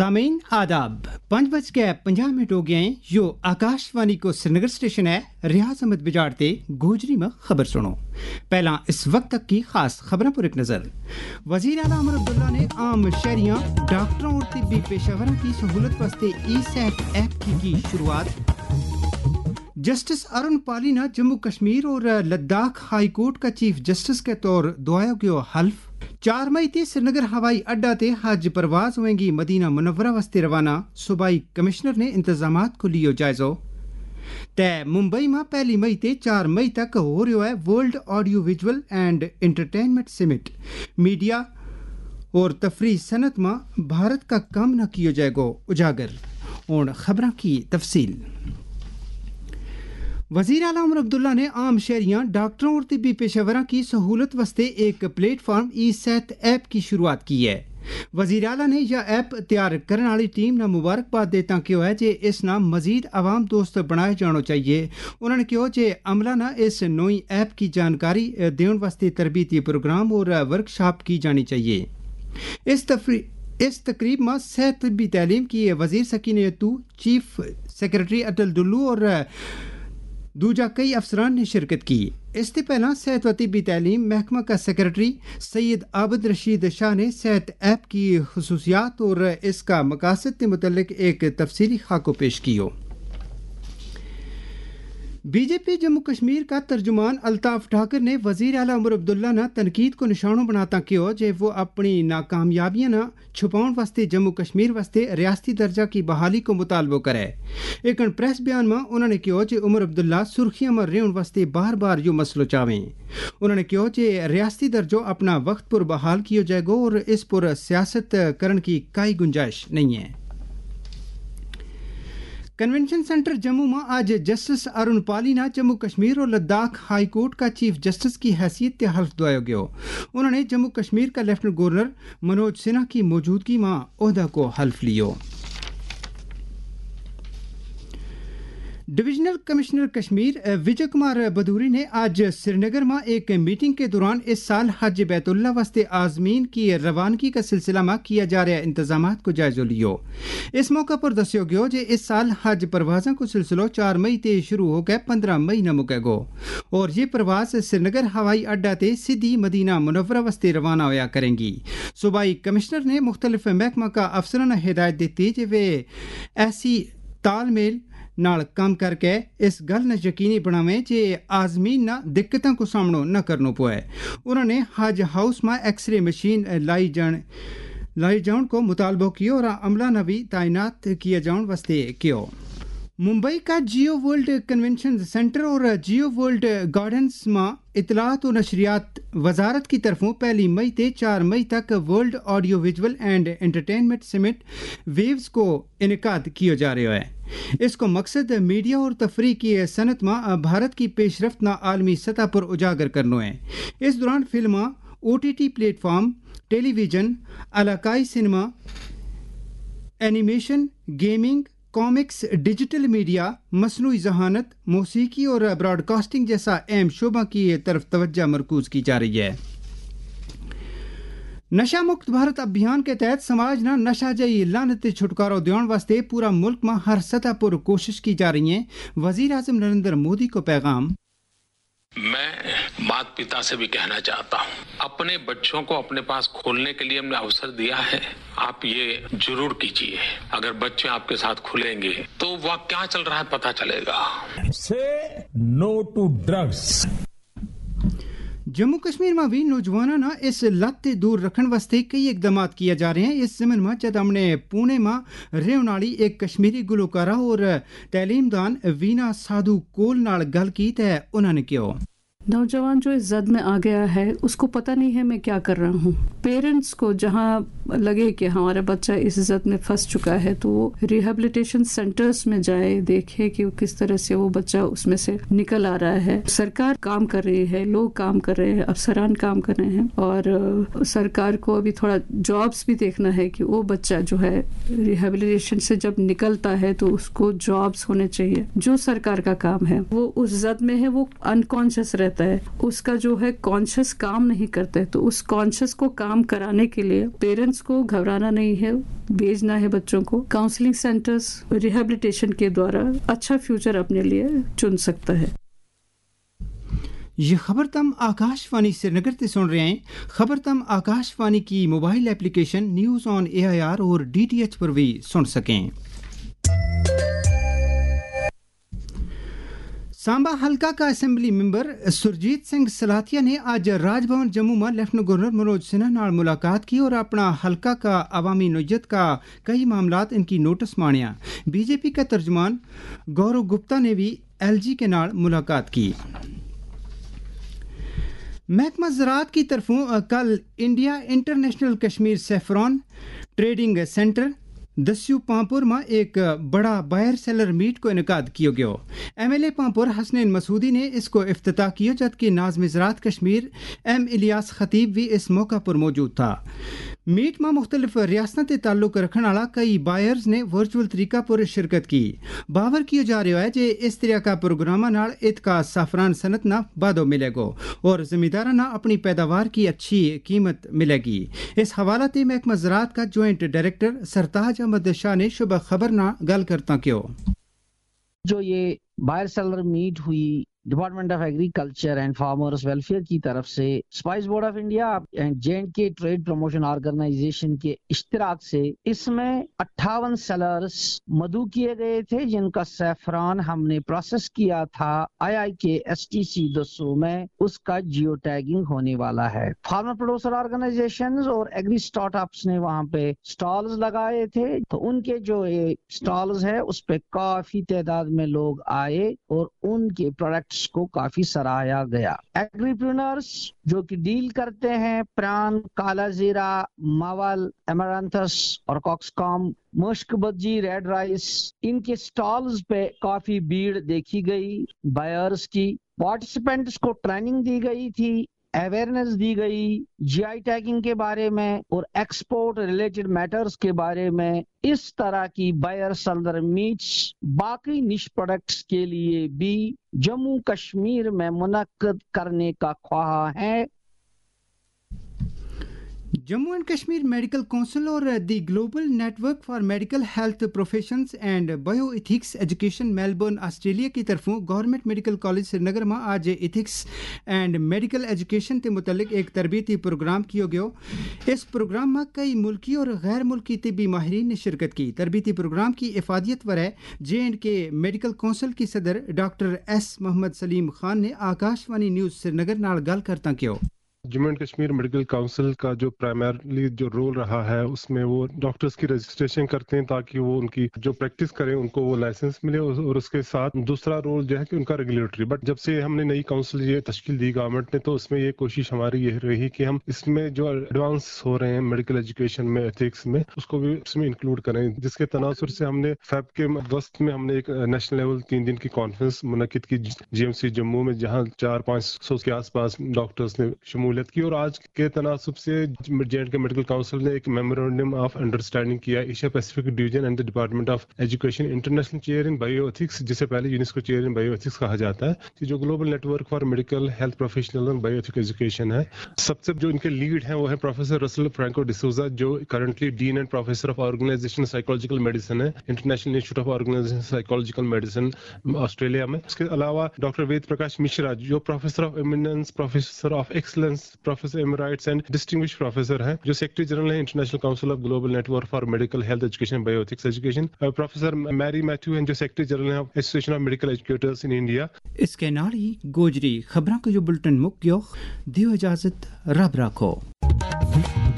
सामीन आदाब 5:50 हो गए हैं। यो आकाशवाणी को श्रीनगर स्टेशन है। रियाज अहमद बिजाड़ते गोजरी में खबर सुनो। पहला इस वक्त तक की खास खबरों पर एक नजर। वजीर आला उमर अब्दुल्ला ने आम शहरियां, डॉक्टरों और तिब्बी पेशेवरों की सहूलत वास्ते ई-सेहत ऐप की शुरुआत। जस्टिस अरुण पाली ने जम्मू कश्मीर और लद्दाख हाई कोर्ट का चीफ जस्टिस के तौर दुआया गयो हल्फ। 4 मई ते श्रीनगर हवाई अड्डा ते हज परवाज होंगी मदीना मुनव्वरा वास्ते रवाना। सूबाई कमिश्नर ने इंतजामात को लियो जायजो। ते मुंबई में 1 मई ते 4 मई तक हो रहा है world audio visual and entertainment summit. Media और तफरी सनत में भारत का काम न किया जाएगा उजागर। और खबरों की तफसील। वज़ीर आला उमर अब्दुल्ला ने आम शहरियां, डॉक्टरों और तिब्बी पेशेवरों की सहूलत वास्ते एक प्लेटफॉर्म ई-सेहत ऐप की शुरुआत की है। वज़ीर आला ने यह ऐप तैयार करने वाली टीम ने मुबारकबाद देता कहो है जे इस ना मजीद आवाम दोस्त बनाया जाना चाहिए। उन्होंने कहा जे अमला ना इस नई ऐप की जानकारी देने वास्ते तरबीती प्रोग्राम और वर्कशॉप की जानी चाहिए। इस तकरीब में सेहत तिब्बी तालीम की वज़ीर सकीना यत्तू, चीफ सेक्रेटरी अटल दुल्लू और दूजा कई अफसरान ने शिरकत की। इससे पहला सेहत व तिब्बी तालीम महकमा का सेक्रेटरी सैयद आबिद रशीद शाह ने सेहत ऐप की खुसूसियात और इसका मकासद के मुतल्लिक एक तफसीली खाको पेश कियो। बीजेपी जम्मू कश्मीर का तर्जुमान अल्ताफ ठाकर ने वज़ीर आला उमर अब्दुल्ला ना तनकीद को निशानों बनाता कहो जे वो अपनी नाकामयाबियां ना छुपाउन वास्ते जम्मू कश्मीर वास्ते रियासती दर्जा की बहाली को मुतालबो करे। एक प्रेस बयान में उन्होंने कहो जे उमर अब्दुल्ला सुर्खियों में रहने वास्ते बार बार यो मसलो चावें। उन्होंने कहो जे रियासती दर्जो अपना वक्त पर बहाल किया जाएगा और इस पर सियासत करने की कोई गुंजाइश नहीं है। कन्वेंशन सेंटर जम्मू में आज जस्टिस अरुण पाली ने जम्मू कश्मीर और लद्दाख हाई कोर्ट का चीफ जस्टिस की हैसियत से हल्फ दुआया गया। उन्होंने जम्मू कश्मीर का लेफ्टिनेंट गवर्नर मनोज सिन्हा की मौजूदगी में ओहदा को हल्फ लियो। डिविजनल कमिश्नर कश्मीर विजय कुमार बदूरी ने आज श्रीनगर में एक मीटिंग के दौरान इस साल हज बैतुल्ला वास्ते आज़मीन की रवानगी का सिलसिला में किया जा रहा इंतजामात को जायजा लियो। इस मौका पर दस्यो गयो जे इस साल हज परवाज़ों को सिलसिलो 4 मई ते शुरू होकर 15 मई न मुकेगो और ये परवाज श्रीनगर हवाई अड्डा ते सीधी मदीना मुनव्वरा वास्ते रवाना होया करेंगी। सूबाई कमिश्नर ने मुख्तलिफ महकमा का अफसरों ने हिदायत दी जे वे ऐसी तालमेल नाल काम करके इस गल ने यकीनी बनावें जे आज़मीन ना दिक्कतों को सामनो न करना पवे। उन्होंने हज हाउस में एक्सरे मशीन लाई जाने को मुतालबो किया और अमला ने भी तैनात किए जाने वास्ते किया। मुंबई का जियो वर्ल्ड कन्वेंशन सेंटर और जियो वर्ल्ड गार्डन्स में इतलात और नशरियात वजारत की तरफों 1 मई ते 4 मई तक world audio visual and entertainment summit waves को इनेकाद किया जा रहा है। इसको मकसद मीडिया और तफरी की सनत में भारत की पेशरफ्त ना आलमी सतह पर उजागर करना है। इस दौरान फिल्म, OTT प्लेटफॉर्म, टेलीविजन, इलाकाई cinema, animation, gaming, comics, digital media, मसनूई जहानत, मौसीकी और ब्रॉडकास्टिंग जैसा अहम शोबा की तरफ तवज्जो मरकूज की जा रही है। नशा मुक्त भारत अभियान के तहत समाज ना नशा जई लानत छुटकारा दिलाने वास्ते पूरा मुल्क में हर सतह पर कोशिश की जा रही है। वजीर आज़म नरेंद्र मोदी को पैगाम। मैं माता पिता से भी कहना चाहता हूँ, अपने बच्चों को अपने पास खोलने के लिए हमने अवसर दिया है, आप ये जरूर कीजिए। अगर बच्चे आपके साथ खुलेंगे तो वह क्या चल रहा है पता चलेगा। Say no to drugs. Jammu Kashmir में भी नौजवानों ना इस लत दूर रखने वास्ते कई इकदाम किए जा रहे हैं। इस जमन में जब हमने पुणे में रहने वाली एक कश्मीरी गुलकारा और तालीमदान वीना साधु कोल नाल गल की तो उन्होंने कहा, नौजवान जो इस जद में आ गया है उसको पता नहीं है मैं क्या कर रहा हूँ। पेरेंट्स को जहाँ लगे कि हमारा बच्चा इस जद में फंस चुका है तो वो रिहेबिलिटेशन सेंटर्स में जाए, देखे कि किस तरह से वो बच्चा उसमें से निकल आ रहा है। सरकार काम कर रही है, लोग काम कर रहे हैं, अफसरान काम कर रहे हैं और सरकार को अभी थोड़ा जॉब्स भी देखना है कि वो बच्चा जो है रिहेबिलिटेशन से जब निकलता है तो उसको जॉब्स होने चाहिए। जो सरकार का काम है वो उस जद में है, वो अनकॉन्शियस रहता رہتا ہے, اس کا جو ہے کانشیس کام نہیں کرتا ہے, تو اس کانشیس کو کام کرانے کے لیے پیرنٹس کو گھبرانا نہیں ہے, بھیجنا ہے بچوں کو کاؤنسلنگ سینٹرز, ریہیبلیٹیشن کے دوارا اچھا فیوچر اپنے لیے چن سکتا ہے. یہ خبر تم آکاش وانی سری نگر سے سن رہے ہیں. خبر تم آکاش وانی کی mobile application news on AIR اور DTH پر بھی سن سکیں. سامبا حلقہ کا اسمبلی ممبر سرجیت سنگھ سلاتیا نے آج راج بھون جموں میں لیفٹنٹ گورنر منوج سنہا نال ملاقات کی اور اپنا حلقہ کا عوامی نوعیت کا کئی معاملات ان کی نوٹس مانیا. BJP کا ترجمان گورو گپتا نے بھی LG کے نال ملاقات کی. محکمہ زراعت کی طرفوں کل India international Kashmir saffron trading centre Dussu Pampore میں ایک بڑا بائر سیلر میٹ کو انعقاد کیا گیا. MLA پامپور حسنین مسعودی نے اس کو افتتاح کیا, جبکہ ناظم زراعت کشمیر M الیاس خطیب بھی اس موقع پر موجود تھا. میٹ میں مختلف ریاستوں سے تعلق رکھنے والا کئی بائرز نے ورچوئل طریقہ پر شرکت کی. باور کیا جا رہا ہے کہ اس طرح کا پروگرام کا سافران صنعت نہ بادو ملے گا اور زمینداروں نہ اپنی پیداوار کی اچھی قیمت ملے گی. اس حوالہ سے محکمہ زراعت کا جوائنٹ ڈائریکٹر سرتاج احمد شاہ نے شبہ خبر نہ گل کرتا کیوں. جو یہ بائر سیلر میٹ ہوئی department of agriculture and farmers welfare کی طرف سے spice board of India and JNK trade promotion organisation کے اشتراک سے اس میں 58 سیلرز مدعو کیے گئے تھے, جن کا سیفران ہم نے پروسیس کیا تھا IIK STC 200 میں. اس کا جیو ٹیگنگ ہونے والا ہے. فارمر پروڈیوسر آرگنائزیشنز اور ایگری اسٹارٹ اپس نے وہاں پہ سٹالز لگائے تھے, تو ان کے جو سٹالز ہے اس پہ کافی تعداد میں لوگ آئے اور ان کے پروڈکٹ کو کافی سراہا گیا. ایگریپرینرز جو کہ ڈیل کرتے ہیں پران, کالا زیرہ, ماول, ایمرانتھس اور کاکسکام, مشک بجی, ریڈ رائس, ان کے سٹالز پہ کافی بھیڑ دیکھی گئی بائرز کی. پارٹیسپینٹس کو ٹریننگ دی گئی تھی, اویئرنیس دی گئی GI ٹیگنگ کے بارے میں اور ایکسپورٹ ریلیٹڈ میٹرز کے بارے میں. اس طرح کی بائر سیلر میٹس باقی نش پروڈکٹس کے لیے بھی جموں کشمیر میں منعقد کرنے کا خواہاں ہے. Jammu and Kashmir medical council اور the global network for medical health professions and bioethics education Melbourne Australia کی طرفوں government medical college Srinagar میں آج ایتھکس اینڈ میڈیکل ایجوکیشن کے متعلق ایک تربیتی پروگرام کیا گیا. اس پروگرام میں کئی ملکی اور غیر ملکی طبی ماہرین نے شرکت کی. تربیتی پروگرام کی افادیت پر ہے JNK میڈیکل کونسل کی صدر ڈاکٹر S محمد سلیم خان نے Akashvani news Srinagar نال گل کرتا کیا. Jammu and Kashmir medical council کا جو پرائمرلی جو رول رہا ہے اس میں وہ ڈاکٹرز کی رجسٹریشن کرتے ہیں تاکہ وہ ان کی جو پریکٹس کریں ان کو وہ لائسنس ملے, اور اس کے ساتھ دوسرا رول جو ہے کہ ان کا ریگولیٹری. بٹ جب سے ہم نے نئی کونسل یہ تشکیل دی گورنمنٹ نے, تو اس میں یہ کوشش ہماری یہ رہی کہ ہم اس میں جو ایڈوانس ہو رہے ہیں میڈیکل ایجوکیشن میں, ایتھکس میں, اس کو بھی اس میں انکلوڈ کریں. جس کے تناظر سے ہم نے فیب کے وسط میں ہم نے ایک نیشنل لیول 3 دن کی کانفرنس منعقد کی GMC جموں میں, جہاں 400-500 کے آس پاس ڈاکٹرز نے شمولیت کی. اور آج کے تناسب سے JNK میڈیکل کونسل نے ایک میمورنڈم آف انڈرسٹینڈنگ کیا Asia Pacific division and the department of education international chair in bioethics, جسے پہلے UNESCO chair in bioethics کہا جاتا ہے, کہ جو global network for medical health professional and bioethic education ہے. سب سے جو ان کے لیڈ ہیں وہ ہے پروفیسر رسل فرینکو ڈسوزا, جو currently dean and professor of organisation psychological medicine ہے international institute of organisation psychological medicine Australia میں. اس کے علاوہ ڈاکٹر وید پرکاش مشرا, جو professor of eminence, professor of excellence, professor emeritus and distinguished professor ہیں, جو سیکرٹری جنرل ہیں international council of global network for medical health education bioethics education. Professor Mary Matthew ہیں, جو سیکرٹری جنرل ہیں association of medical educators in India. اس کے نال ہی گوجری خبروں کا جو بلٹن مک گیا, دیو اجازت رب رکھو.